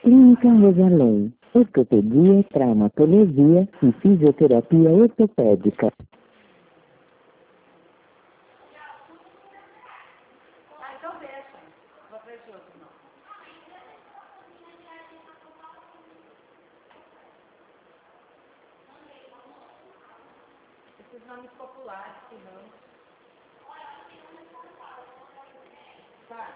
Clínica Rosalém. Ortopedia, traumatologia e fisioterapia ortopédica. Ah, então deixa. Vou atrás de outro, não. Esses nomes populares, que não. Tá.